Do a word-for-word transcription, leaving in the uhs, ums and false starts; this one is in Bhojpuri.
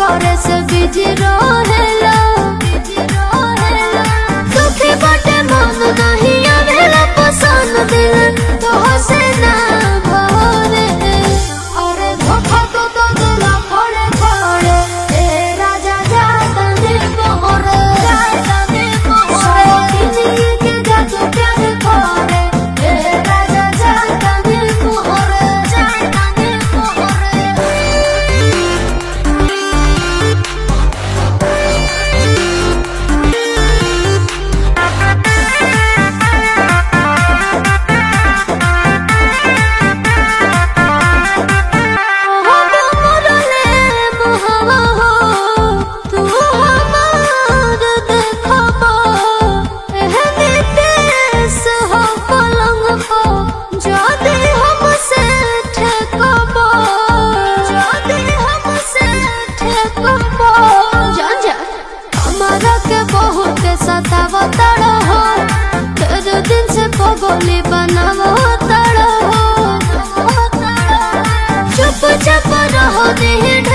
करे से बिजी रहेला दुखी बाटे मन नहीं आवेला पसंद दिल तो हसे ना भरे अरे धोखा तो तो दिला फोड़े फोड़े ए राजा जाता ने मोहरे जाता ने मोहरे किनी के जातू प्यार करे ए राजा जाता ने मोहरे जाता ने मोहरे सतावतड़ हो तेरे दिन से पगोली बनावतड़ हो चुप चाप रहो नहीं